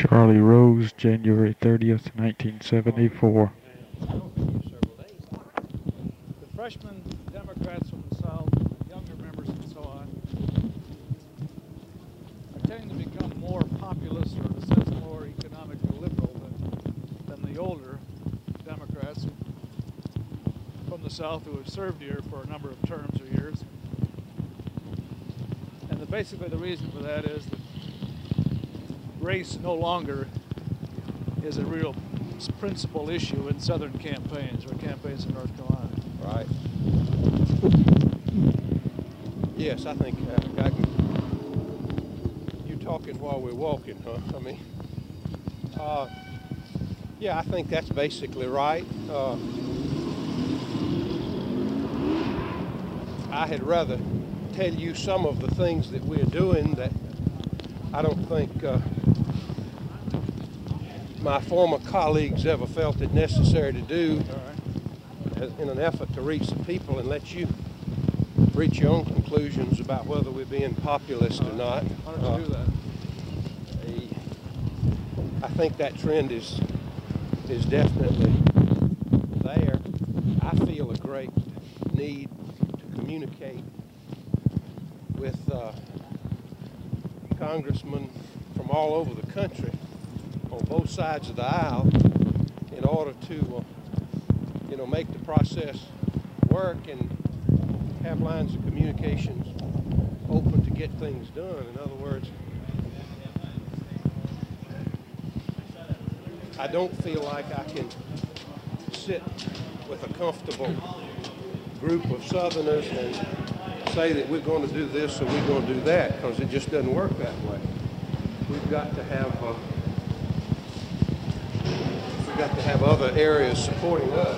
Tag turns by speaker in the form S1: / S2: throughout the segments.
S1: Charlie Rose, January 30th, 1974.
S2: The freshman Democrats from the South, younger members and so on, are tending to become more populist, or in a sense more economically liberal than the older Democrats from the South who have served here for a number of terms or years. And basically the reason for that is that race no longer is a real principal issue in Southern campaigns or campaigns in North Carolina.
S3: Right. Yes, I think you talking while we're walking, huh? I mean, yeah, I think that's basically right. I had rather tell you some of the things that we're doing that I don't think my former colleagues ever felt it necessary to do in an effort to reach the people and let you reach your own conclusions about whether we're being populist or not.
S2: Why don't you do that?
S3: I think that trend is definitely there. I feel a great need to communicate with congressmen from all over the country on both sides of the aisle in order to make the process work and have lines of communications open to get things done. In other words, I don't feel like I can sit with a comfortable group of Southerners and say that we're going to do this or we're going to do that, because it just doesn't work that way. We've got to have other areas supporting us.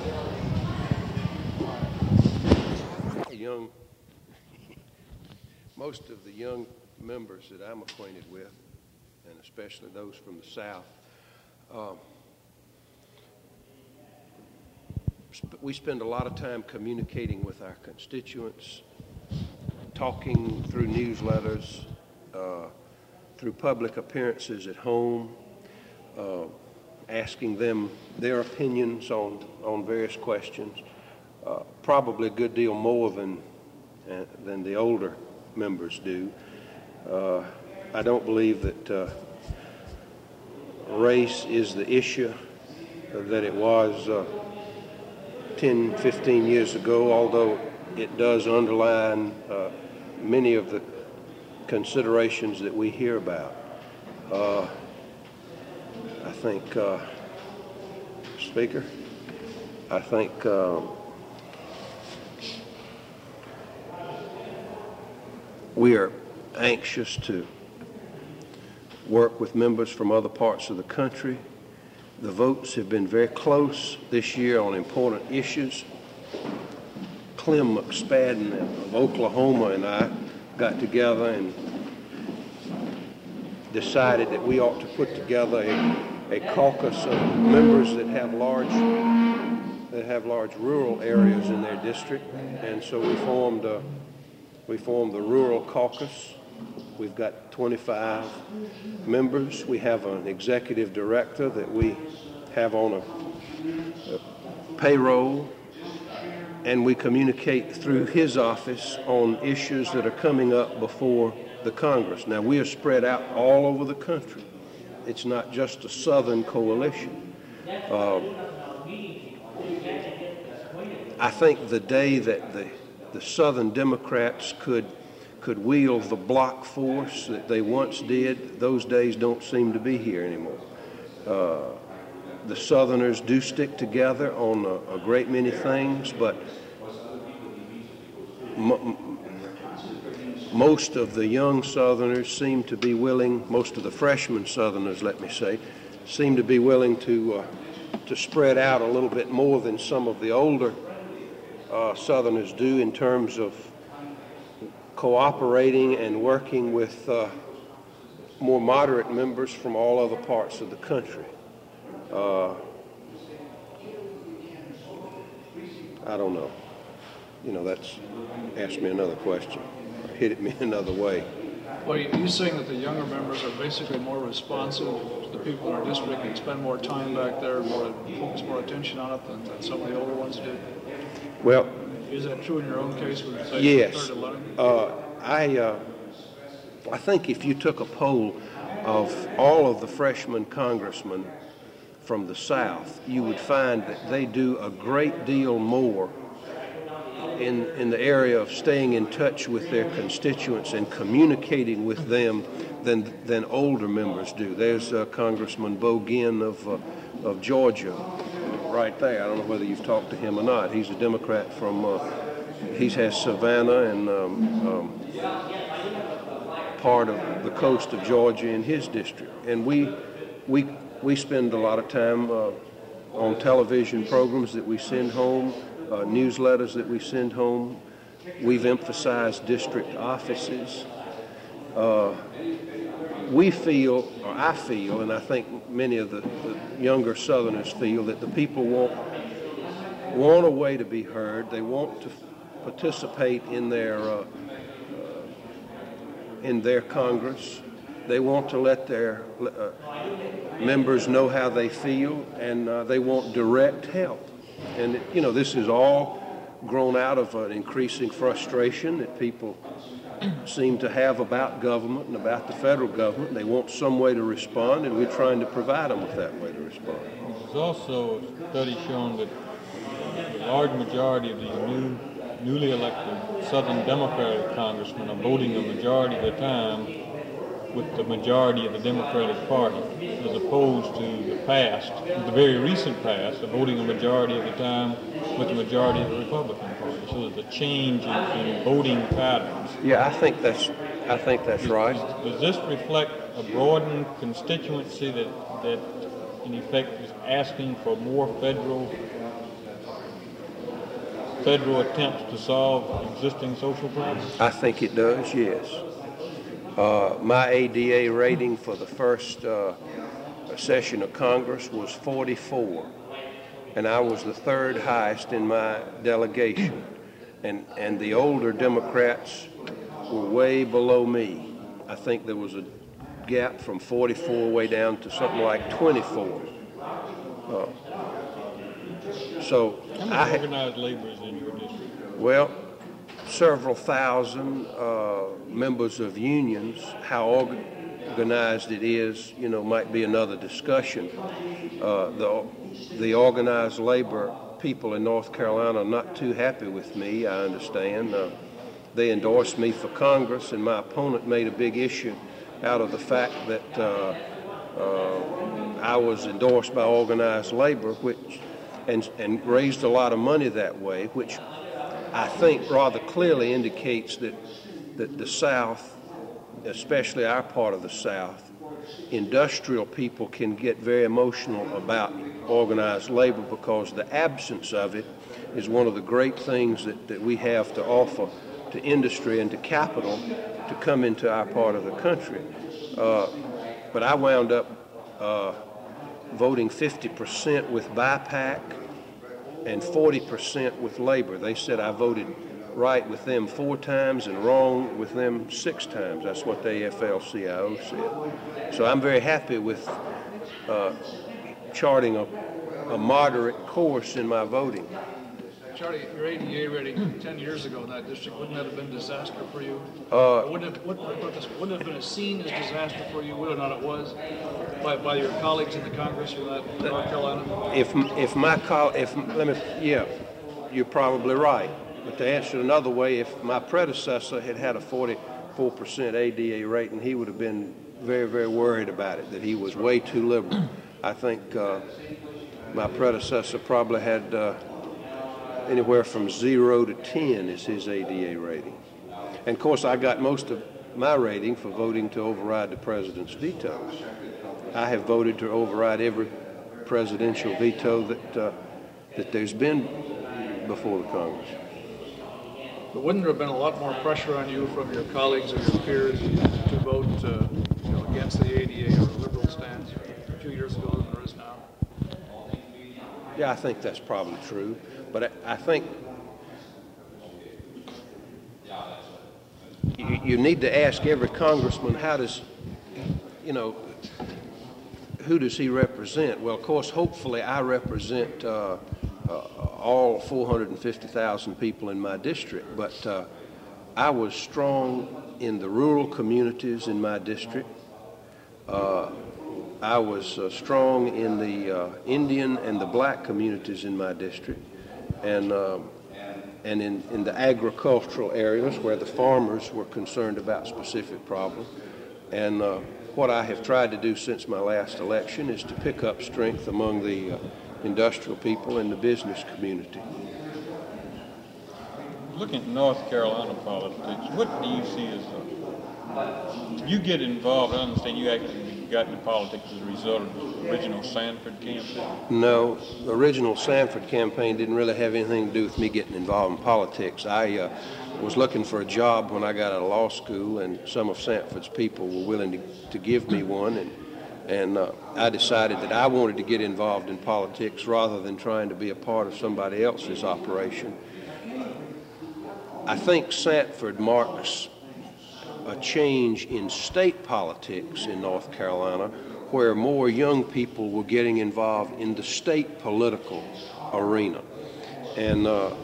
S3: Most of the young members that I'm acquainted with, and especially those from the South, we spend a lot of time communicating with our constituents, talking through newsletters, through public appearances at home, asking them their opinions on various questions, probably a good deal more than the older members do. I don't believe that race is the issue that it was 10, 15 years ago, although it does underline many of the considerations that we hear about. I think, Speaker, I think we are anxious to work with members from other parts of the country. The votes have been very close this year on important issues. Clem McSpadden of Oklahoma and I got together and decided that we ought to put together a caucus of members that have large rural areas in their district, and so we formed the Rural Caucus. We've got 25 members. We have an executive director that we have on a payroll, and we communicate through his office on issues that are coming up before the Congress. Now, we are spread out all over the country. It's not just a Southern coalition. I think the day that the Southern Democrats could wield the block force that they once did, those days don't seem to be here anymore. The Southerners do stick together on a great many things, but most of the young Southerners seem to be willing, most of the freshman Southerners, let me say, seem to be willing to spread out a little bit more than some of the older Southerners do in terms of cooperating and working with more moderate members from all other parts of the country. I don't know. That's ask me another question, or hit at me another way.
S2: Well, are you saying that the younger members are basically more responsive to the people in our district and spend more time back there and focus more attention on it than some of the older ones did?
S3: Well,
S2: is that true in your own case?
S3: Yes. I think if you took a poll of all of the freshman congressmen from the South, you would find that they do a great deal more in the area of staying in touch with their constituents and communicating with them than older members do. There's Congressman Bo Ginn of Georgia right there. I don't know whether you've talked to him or not. He's a Democrat from, he has Savannah and part of the coast of Georgia in his district. And we spend a lot of time on television programs that we send home, newsletters that we send home. We've emphasized district offices. We feel, or I feel, and I think many of the younger Southerners feel, that the people want a way to be heard. They want to participate in their Congress. They want to let their members know how they feel, and they want direct help. And, you know, this is all grown out of an increasing frustration that people seem to have about government and about the federal government. They want some way to respond, and we're trying to provide them with that way to respond.
S4: There's also a study showing that the large majority of these newly elected Southern Democratic congressmen are voting a majority of the time with the majority of the Democratic Party, as opposed to the past, the very recent past, of voting a majority of the time with the majority of the Republican Party. So there's a change in voting patterns.
S3: Yeah, I think that's right.
S4: Does this reflect a broadened constituency that in effect is asking for more federal attempts to solve existing social problems?
S3: I think it does, yes. My ADA rating for the first session of Congress was 44, and I was the third highest in my delegation. And the older Democrats were way below me. I think there was a gap from 44 way down to something like 24. So
S4: how much organized labor is in your district?
S3: Well, several thousand members of unions. How organized it is, you know, might be another discussion. The organized labor people in North Carolina are not too happy with me, I understand. They endorsed me for Congress, and my opponent made a big issue out of the fact that I was endorsed by organized labor, and raised a lot of money that way, which I think rather clearly indicates that the South, especially our part of the South, industrial people can get very emotional about organized labor, because the absence of it is one of the great things that we have to offer to industry and to capital to come into our part of the country. But I wound up voting 50% with BIPAC and 40% with labor. They said I voted right with them 4 times and wrong with them 6 times. That's what the AFL-CIO said. So I'm very happy with charting a moderate course in my voting.
S2: Charlie, your ADA rating 10 years ago in that district, wouldn't that have been a disaster for you? Wouldn't it have been seen as disaster for you, whether or not it was, by your colleagues in the Congress from that North Carolina?
S3: You're probably right. But to answer it another way, if my predecessor had a 44% ADA rating, he would have been very, very worried about it, that he was way too liberal. I think my predecessor probably had anywhere from 0 to 10 is his ADA rating. And of course, I got most of my rating for voting to override the president's veto. I have voted to override every presidential veto that there's been before the Congress.
S2: But wouldn't there have been a lot more pressure on you from your colleagues or your peers to vote against the ADA or a liberal stance 2 years ago than there is now?
S3: Yeah, I think that's probably true. But I think you need to ask every congressman, who does he represent? Well, of course, hopefully I represent all 450,000 people in my district, but I was strong in the rural communities in my district. I was strong in the Indian and the black communities in my district, and in the agricultural areas where the farmers were concerned about specific problems. And what I have tried to do since my last election is to pick up strength among the industrial people and the business community.
S4: Looking at North Carolina politics, what do you see as you get involved? I understand you actually got into politics as a result of the original Sanford campaign.
S3: No, the original Sanford campaign didn't really have anything to do with me getting involved in politics. I was looking for a job when I got out of law school, and some of Sanford's people were willing to give me one, and I decided that I wanted to get involved in politics rather than trying to be a part of somebody else's operation. I think Sanford marks a change in state politics in North Carolina, where more young people were getting involved in the state political arena. And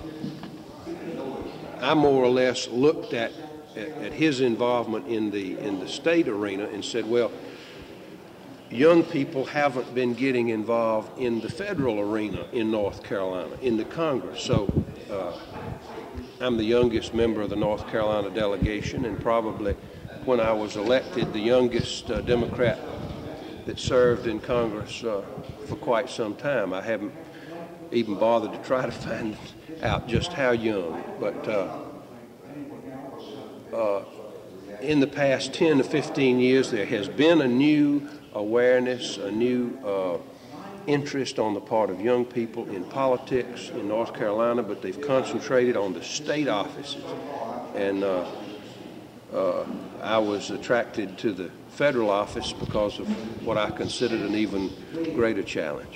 S3: I more or less looked at his involvement in the state arena and said, well, young people haven't been getting involved in the federal arena in North Carolina, in the Congress. So I'm the youngest member of the North Carolina delegation, and probably when I was elected, the youngest Democrat that served in Congress for quite some time. I haven't even bothered to try to find out just how young, but in the past 10 to 15 years, there has been a new awareness, a new interest on the part of young people in politics in North Carolina, but they've concentrated on the state offices. And I was attracted to the federal office because of what I considered an even greater challenge.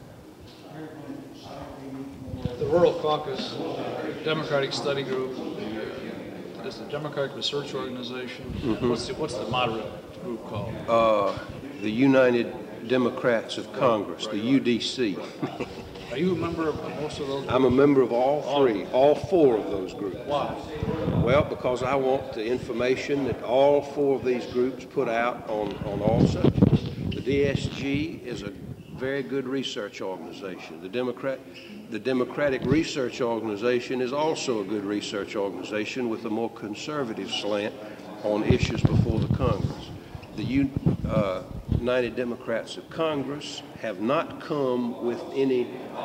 S2: The Rural Caucus Democratic Study Group is the Democratic Research Organization. Mm-hmm. What's the moderate group called? The
S3: United Democrats of Congress, the UDC.
S2: Are you a member of most of those groups?
S3: I'm a member of all four of those groups.
S2: Why?
S3: Well, because I want the information that all four of these groups put out on all subjects. The DSG is a very good research organization. The Democratic Research Organization is also a good research organization with a more conservative slant on issues before the Congress. The United Democrats of Congress have not come with any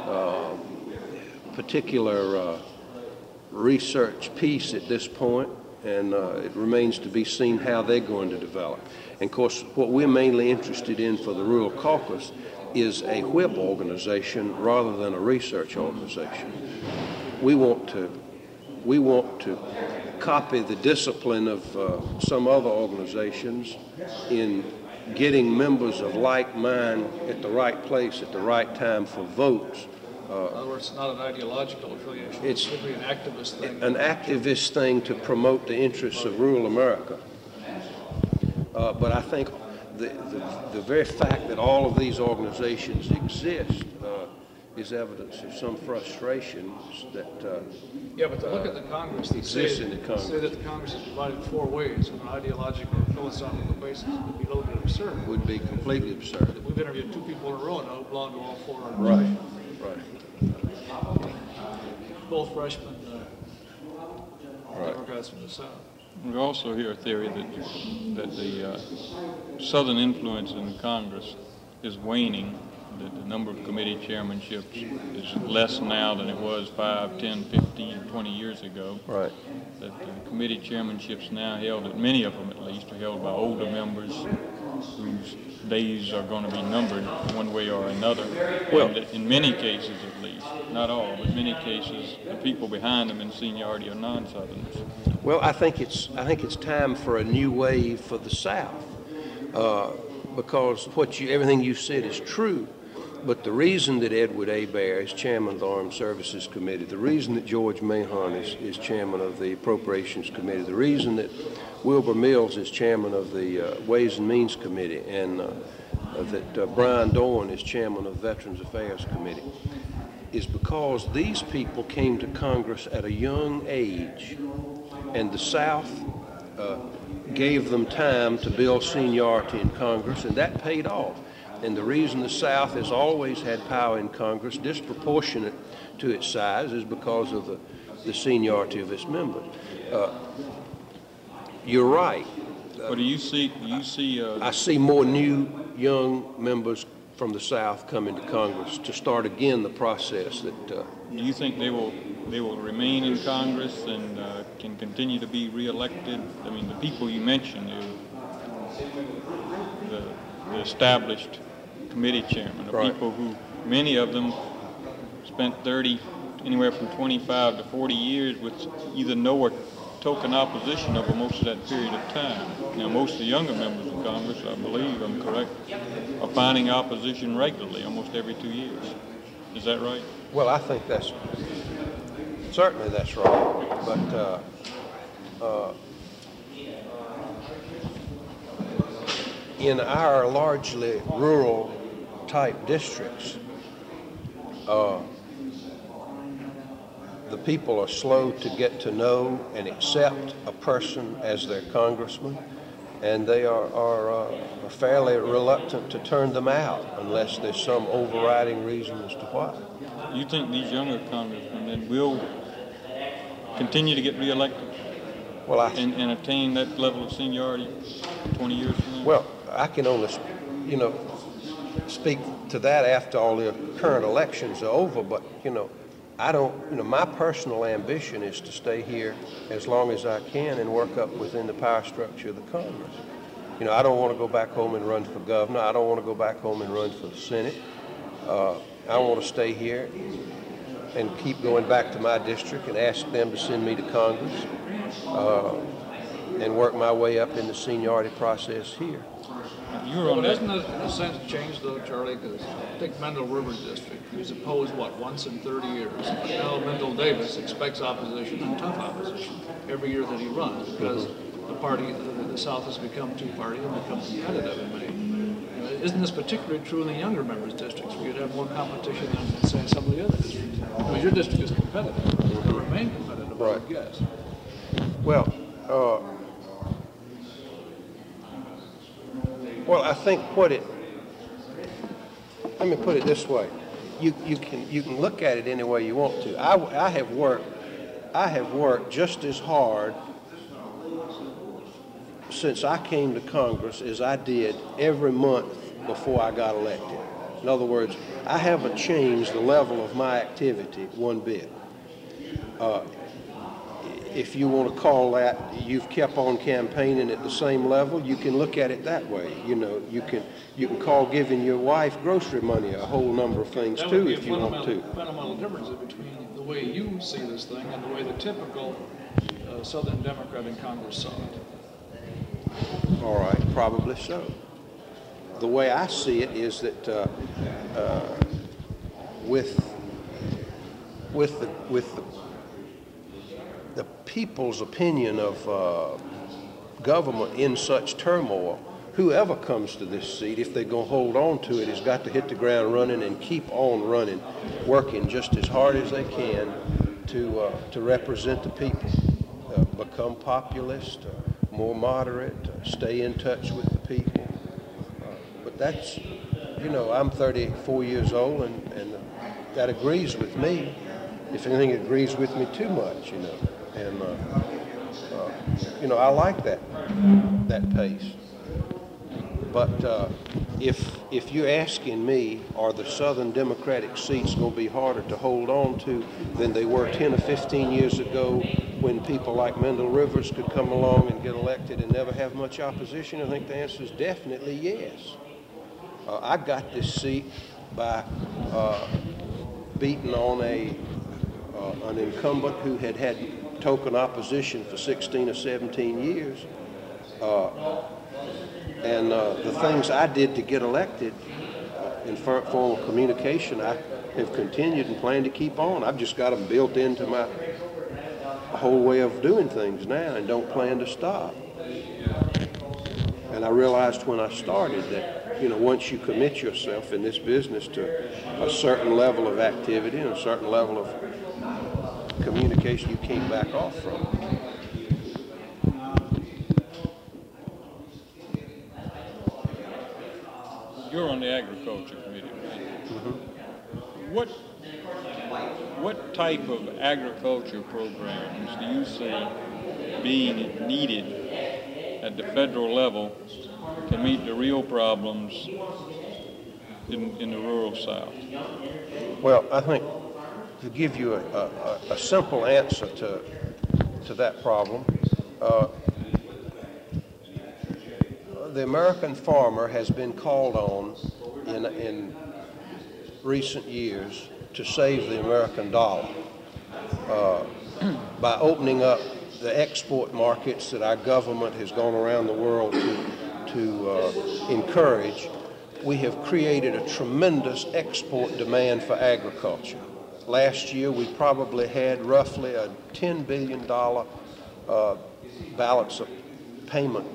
S3: particular research piece at this point, and it remains to be seen how they're going to develop. And of course, what we're mainly interested in for the Rural Caucus is a whip organization rather than a research organization. We want to copy the discipline of some other organizations in getting members of like mind at the right place at the right time for votes.
S2: In other words, it's not an ideological affiliation. It's simply an activist thing.
S3: An activist thing to promote the interests of rural America. But I think the very fact that all of these organizations exist is evidence of some frustrations that
S2: yeah, but to look at the Congress, they say that the Congress is divided four ways on an ideological or philosophical basis would be a little bit absurd.
S3: Would be completely absurd.
S2: We've interviewed two people in a row now who belong to all four.
S3: Right.
S2: Both freshmen Democrats from the South.
S4: We also hear a theory that the Southern influence in Congress is waning, that the number of committee chairmanships is less now than it was 5, 10, 15, 20 years ago.
S3: Right.
S4: That the committee chairmanships now held, many of them at least, are held by older members whose days are going to be numbered one way or another. Well, and in many cases at least, not all, but many cases, the people behind them in seniority are non-Southerners.
S3: Well, I think it's time for a new wave for the South, because everything you said is true, But the reason that Edward Hebert is chairman of the Armed Services Committee, the reason that George Mahon is chairman of the Appropriations Committee, the reason that Wilbur Mills is chairman of the Ways and Means Committee, and that Brian Dorn is chairman of the Veterans Affairs Committee, is because these people came to Congress at a young age, and the South gave them time to build seniority in Congress, and that paid off. And the reason the South has always had power in Congress, disproportionate to its size, is because of the seniority of its members. You're right.
S4: But do you see?
S3: I see more new young members from the South coming to Congress to start again the process that.
S4: Do you think they will remain in Congress and can continue to be reelected? I mean, the people you mentioned, the established committee chairman, the people who, many of them spent anywhere from 25 to 40 years with either no or token opposition over most of that period of time. Now, most of the younger members of Congress, I believe I'm correct, are finding opposition regularly, almost every 2 years. Is that right?
S3: Well, I think certainly that's right. But in our largely rural type districts, the people are slow to get to know and accept a person as their congressman, and they are fairly reluctant to turn them out unless there's some overriding reason as to why.
S4: You think these younger congressmen then will continue to get reelected and attain that level of seniority 20 years from now?
S3: Well, I can only, speak to that after all the current elections are over, but, I don't, my personal ambition is to stay here as long as I can and work up within the power structure of the Congress. I don't want to go back home and run for governor. I don't want to go back home and run for the Senate. I want to stay here and keep going back to my district and ask them to send me to Congress and work my way up in the seniority process here.
S2: But isn't it, in a sense, changed, though, Charlie? Because take Mendel Rivers District. He was opposed, once in 30 years. But now Mendel Davis expects opposition, and tough opposition, every year that he runs, because the party, the South has become two-party and become competitive in many. Isn't this particularly true in the younger members' districts, where you'd have more competition than, say, some of the other districts? Because your district is competitive. It will remain competitive, I would guess.
S3: Well, I think let me put it this way. You can look at it any way you want to. I have worked just as hard since I came to Congress as I did every month before I got elected. In other words, I haven't changed the level of my activity one bit. If you want to call that you've kept on campaigning at the same level, you can look at it that way. You can call giving your wife grocery money a whole number of things too if you want to.
S2: Fundamental difference between the way you see this thing and the way the typical Southern Democrat in Congress saw it.
S3: All right, probably so. The way I see it is that with the people's opinion of government in such turmoil, whoever comes to this seat, if they're going to hold on to it, has got to hit the ground running and keep on running, working just as hard as they can to represent the people, become populist, more moderate, stay in touch with the people. But that's, I'm 34 years old, and that agrees with me. If anything, it agrees with me too much, And, I like that pace. But if you're asking me, are the Southern Democratic seats going to be harder to hold on to than they were 10 or 15 years ago when people like Mendel Rivers could come along and get elected and never have much opposition? I think the answer is definitely yes. I got this seat by beating on an incumbent who had token opposition for 16 or 17 years. And the things I did to get elected informal communication, I have continued and plan to keep on. I've just got them built into my whole way of doing things now and don't plan to stop. And I realized when I started that, you know, once you commit yourself in this business to a certain level of activity and a certain level of communication, you can't back off from it.
S4: You're on the Agriculture Committee, right?
S3: Mm-hmm.
S4: What type of agriculture programs do you see being needed at the federal level to meet the real problems in the rural South?
S3: Well, I think to give you a simple answer to that problem, the American farmer has been called on in recent years to save the American dollar by opening up the export markets that our government has gone around the world to encourage. We have created a tremendous export demand for agriculture. Last year, we probably had roughly a $10 billion balance of payment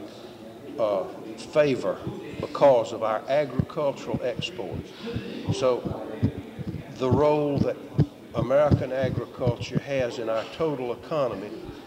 S3: favor because of our agricultural exports. So the role that American agriculture has in our total economy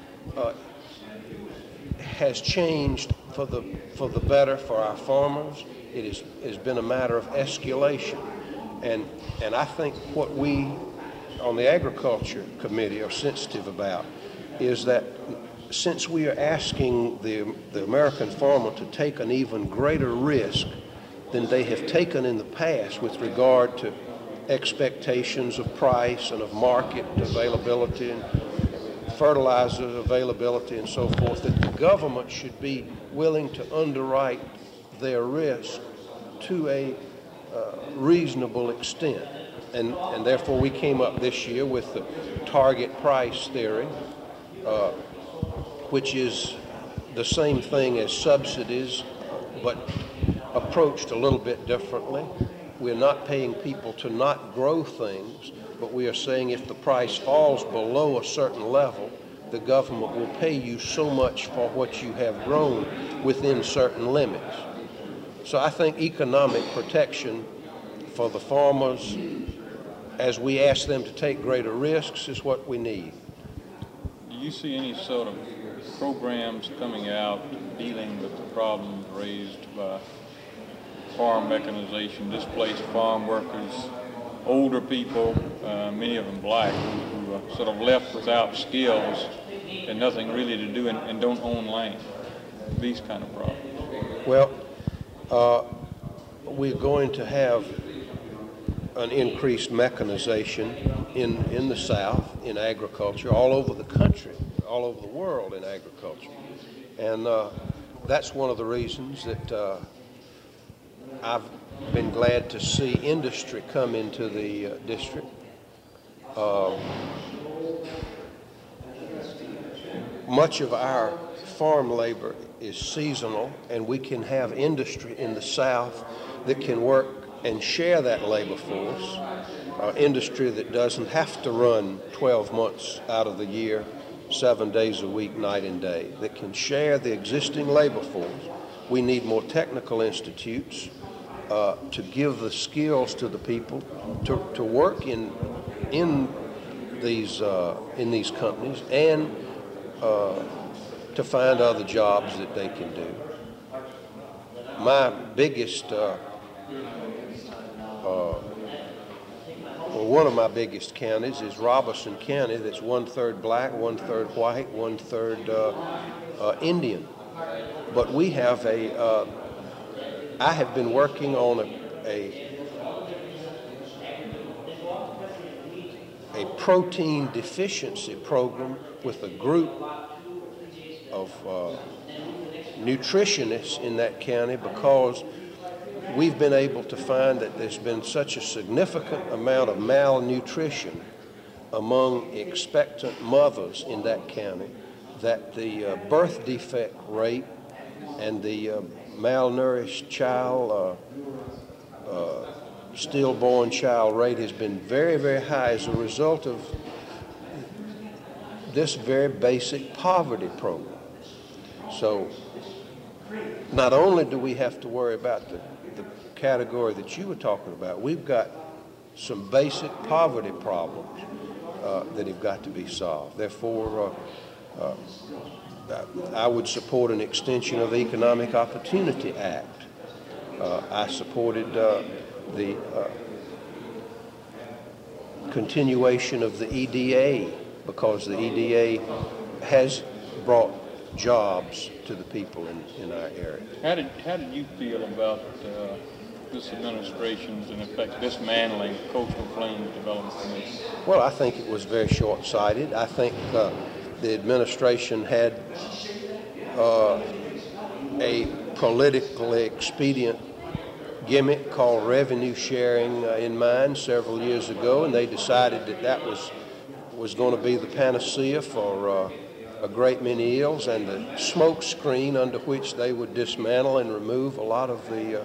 S3: has changed for the better for our farmers. It has been a matter of escalation. And I think what we on the Agriculture Committee are sensitive about is that since we are asking the American farmer to take an even greater risk than they have taken in the past with regard to expectations of price and of market availability and fertilizer availability and so forth, that the government should be willing to underwrite their risk to a reasonable extent. And therefore we came up this year with the target price theory, which is the same thing as subsidies, but approached a little bit differently. We're not paying people to not grow things, but we are saying if the price falls below a certain level, the government will pay you so much for what you have grown within certain limits. So I think economic protection for the farmers, as we ask them to take greater risks, is what we need.
S4: Do you see any sort of programs coming out dealing with the problems raised by farm mechanization, displaced farm workers, older people, many of them black, who are sort of left without skills and nothing really to do and don't own land? These kind of problems.
S3: Well, we're going to have an increased mechanization in the South, in agriculture, all over the country, all over the world in agriculture. And that's one of the reasons that I've been glad to see industry come into the district. Much of our farm labor is seasonal, and we can have industry in the South that can work and share that labor force, industry that doesn't have to run 12 months out of the year, 7 days a week, night and day, that can share the existing labor force. We need more technical institutes to give the skills to the people to work in these companies and to find other jobs that they can do. My biggest, one of my biggest counties is Robeson County. That's 1/3 black, 1/3 white, 1/3 Indian. But we have I have been working on a protein deficiency program with a group of nutritionists in that county, because we've been able to find that there's been such a significant amount of malnutrition among expectant mothers in that county that the birth defect rate and the malnourished child stillborn child rate has been very, very high as a result of this very basic poverty program. So not only do we have to worry about the category that you were talking about, we've got some basic poverty problems that have got to be solved. Therefore, I would support an extension of the Economic Opportunity Act. I supported the continuation of the EDA, because the EDA has brought jobs to the people in our area.
S4: How did you feel about this administration's, in effect, dismantling Coastal Plains Development Commission?
S3: Well, I think it was very short-sighted. I think the administration had a politically expedient gimmick called revenue sharing in mind several years ago, and they decided that was going to be the panacea for a great many ills and the smoke screen under which they would dismantle and remove a lot of the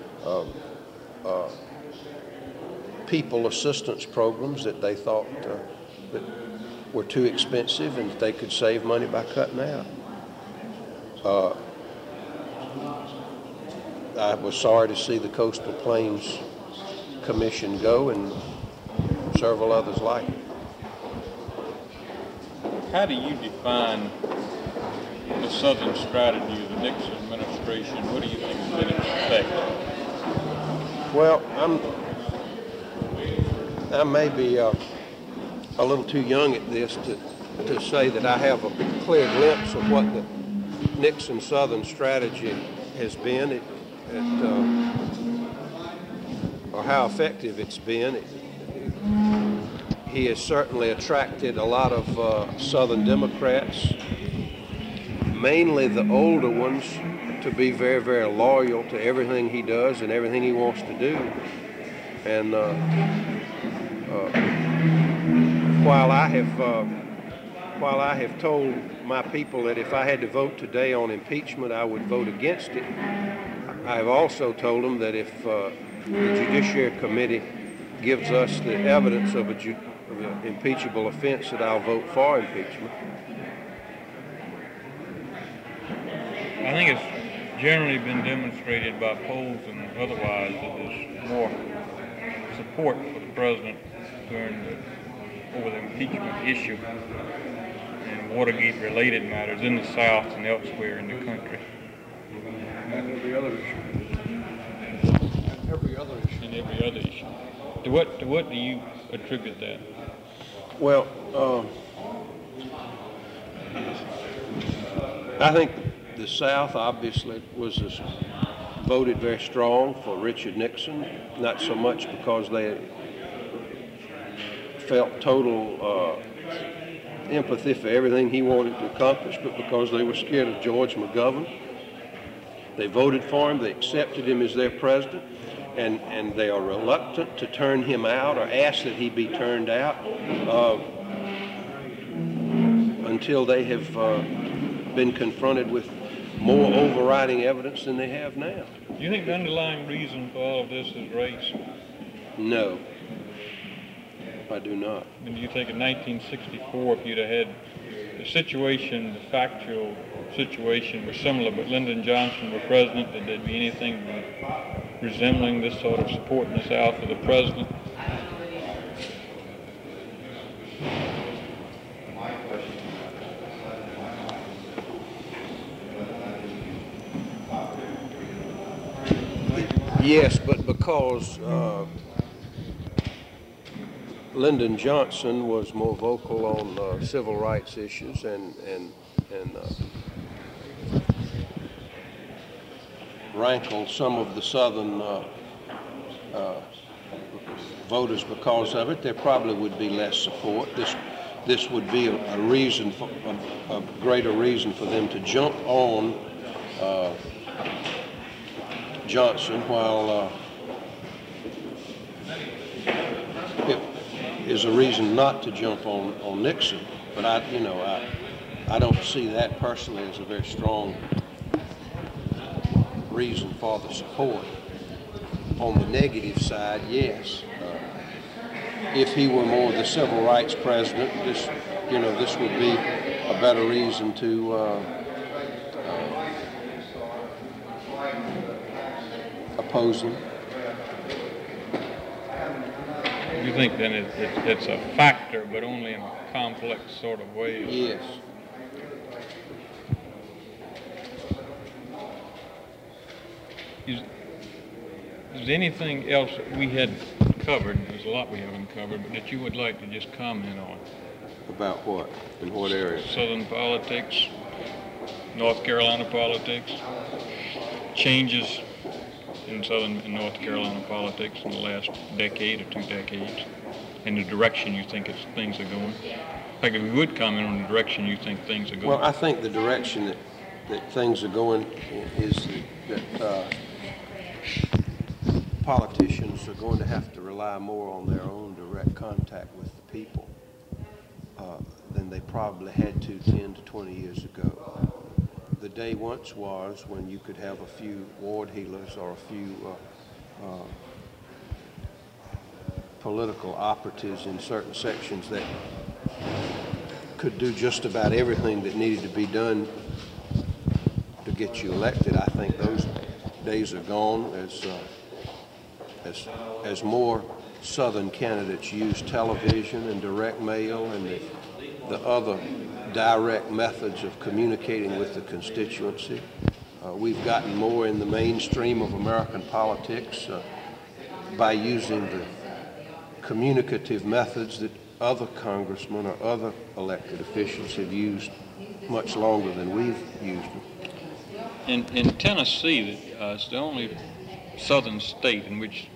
S3: people assistance programs that they thought that were too expensive and that they could save money by cutting out. I was sorry to see the Coastal Plains Commission go, and several others like it.
S4: How do you define the Southern strategy of the Nixon administration? What do you think has been its effect?
S3: Well, I may be a little too young at this to say that I have a clear glimpse of what the Nixon Southern strategy has been, or how effective it's been. He has certainly attracted a lot of Southern Democrats, mainly the older ones, to be very, very loyal to everything he does and everything he wants to do. And while I have told my people that if I had to vote today on impeachment, I would vote against it, I have also told them that if the Judiciary Committee gives us the evidence of an impeachable offense, that I'll vote for impeachment.
S5: I think it's generally been demonstrated by polls and otherwise that there's more support for the president over the impeachment issue and Watergate-related matters in the South and elsewhere in the country.
S2: And every other issue.
S5: To what do you attribute that?
S3: Well, I think the South obviously voted very strong for Richard Nixon, not so much because they felt total empathy for everything he wanted to accomplish, but because they were scared of George McGovern. They voted for him, they accepted him as their president, and they are reluctant to turn him out or ask that he be turned out until they have been confronted with more overriding evidence than they have now.
S5: Do you think the underlying reason for all of this is race?
S3: No, I do not.
S5: And do you think in 1964, if you'd have had the factual situation was similar, but Lyndon Johnson were president, that there'd be anything resembling this sort of support in the South for the president?
S3: Yes, but because Lyndon Johnson was more vocal on civil rights issues and rankled some of the Southern voters because of it, there probably would be less support. This would be a reason for a greater reason for them to jump on Johnson, while it is a reason not to jump on Nixon. But I don't see that personally as a very strong reason for the support. on the negative side, yes. If he were more the civil rights president, this would be a better reason to oppose him.
S5: You think then it's a factor, but only in a complex sort of way?
S3: Yes.
S5: Is there anything else that we had covered, there's a lot we haven't covered, but that you would like to just comment on?
S3: About what? In what area?
S5: Southern politics, North Carolina politics, changes in Southern and North Carolina politics in the last decade or 2 decades, and the direction you think things are going? Like if you would comment on the direction you think things are going.
S3: Well, I think the direction that things are going is that politicians are going to have to rely more on their own direct contact with the people than they probably had to 10 to 20 years ago. The day once was when you could have a few ward healers or a few political operatives in certain sections that could do just about everything that needed to be done to get you elected. I think those days are gone as more Southern candidates use television and direct mail and the other direct methods of communicating with the constituency. We've gotten more in the mainstream of American politics by using the communicative methods that other congressmen or other elected officials have used much longer than we've used them.
S5: In Tennessee, it's the only southern state in which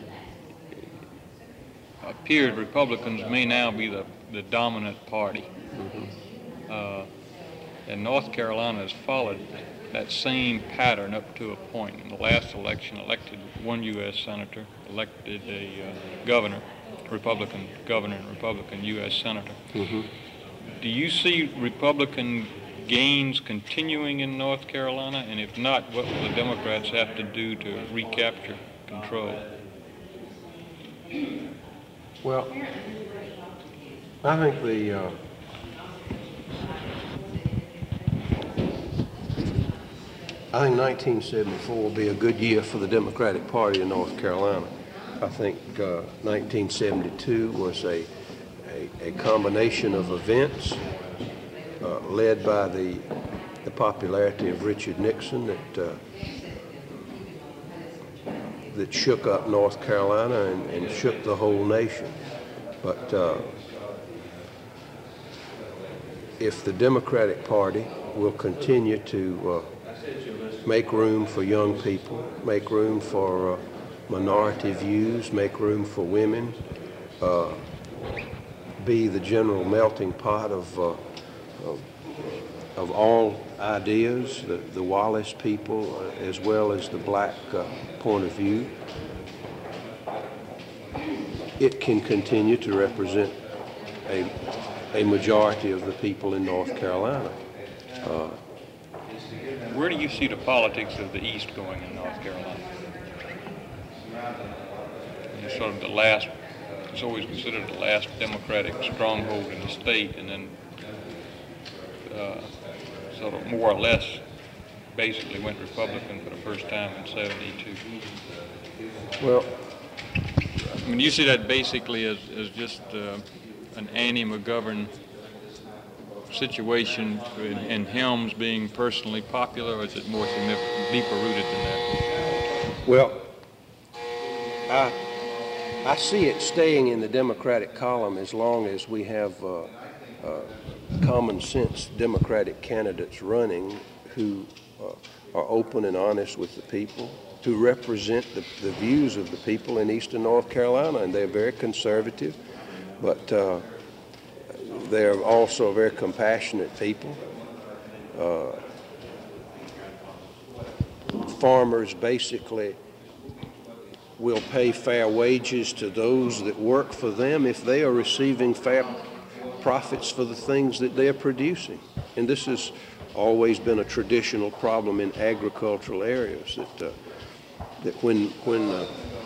S5: appeared Republicans may now be the dominant party. Mm-hmm. And North Carolina has followed that same pattern up to a point. In the last election, elected one U.S. senator, elected a governor, Republican governor and Republican U.S. senator. Mm-hmm. Do you see Republican gains continuing in North Carolina? And if not, what will the Democrats have to do to recapture control?
S3: Well, I think the I think 1974 will be a good year for the Democratic Party in North Carolina. I think 1972 was a combination of events led by the popularity of Richard Nixon that shook up North Carolina and shook the whole nation. But if the Democratic Party will continue to make room for young people, make room for minority views, make room for women, be the general melting pot of all ideas, the Wallace people as well as the black point of view, it can continue to represent a majority of the people in North Carolina.
S5: Where do you see the politics of the East going in North Carolina? It's sort of the last, it's always considered the last Democratic stronghold in the state, and then sort of more or less basically went Republican for the first time in '72.
S3: Well,
S5: I mean, you see that basically as just an Annie McGovern situation in Helms being personally popular, or is it more significant, deeper rooted than that?
S3: Well, I see it staying in the Democratic column as long as we have common sense Democratic candidates running who are open and honest with the people, who represent the views of the people in Eastern North Carolina, and they're very conservative, but they're also very compassionate people. Farmers basically will pay fair wages to those that work for them if they are receiving fair profits for the things that they're producing. And this has always been a traditional problem in agricultural areas, that when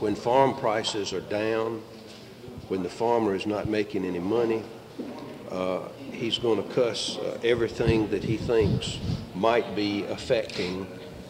S3: when farm prices are down, when the farmer is not making any money, he's going to cuss everything that he thinks might be affecting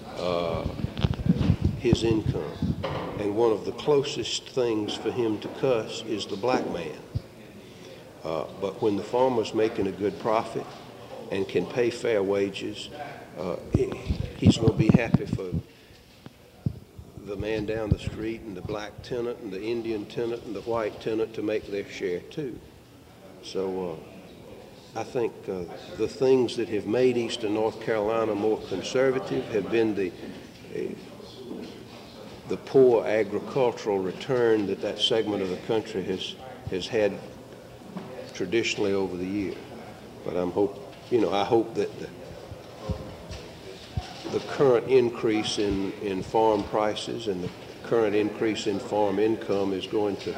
S3: his income. And one of the closest things for him to cuss is the black man. But when the farmer's making a good profit and can pay fair wages, he's going to be happy for the man down the street and the black tenant and the Indian tenant and the white tenant to make their share too. So I think the things that have made Eastern North Carolina more conservative have been the poor agricultural return that segment of the country has had traditionally over the years. But I hope that the current increase in farm prices and the current increase in farm income is going to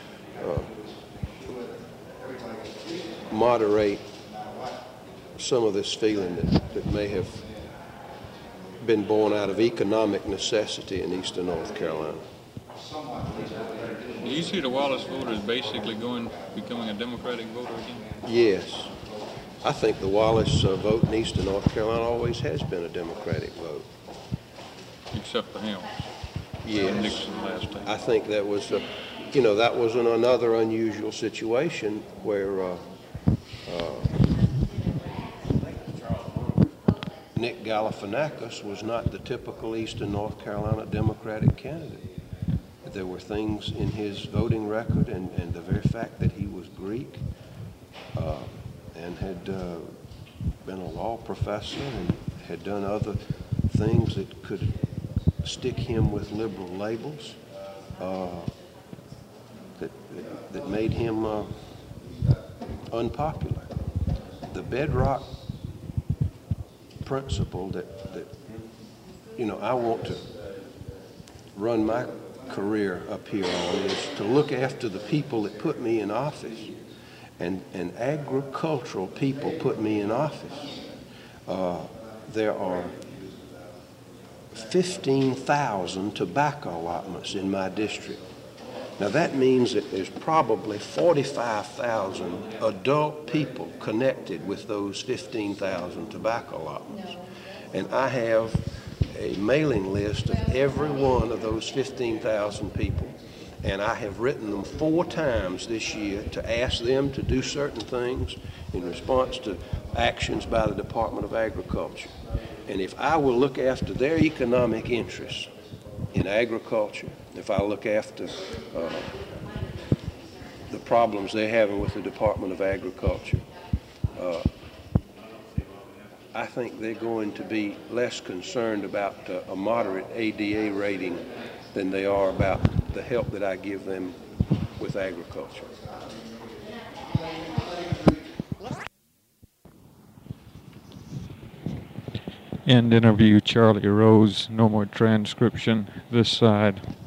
S3: moderate some of this feeling that may have been born out of economic necessity in Eastern North Carolina.
S4: Do you see the Wallace vote as basically becoming a Democratic voter again?
S3: Yes. I think the Wallace vote in Eastern North Carolina always has been a Democratic vote.
S4: Except for Helms.
S3: Yes.
S4: Nixon last time.
S3: I think that was another unusual situation where Nick Galifianakis was not the typical Eastern North Carolina Democratic candidate. There were things in his voting record and the very fact that he was Greek and had been a law professor and had done other things that could stick him with liberal labels that made him unpopular. The bedrock principle that I want to run my career up here on is to look after the people that put me in office, and agricultural people put me in office. There are 15,000 tobacco allotments in my district. Now that means that there's probably 45,000 adult people connected with those 15,000 tobacco allotments. And I have a mailing list of every one of those 15,000 people, and I have written them 4 times this year to ask them to do certain things in response to actions by the Department of Agriculture. And if I will look after their economic interests in agriculture, if I look after the problems they're having with the Department of Agriculture, I think they're going to be less concerned about a moderate ADA rating than they are about the help that I give them with agriculture.
S1: End interview, Charlie Rose. No more transcription this side.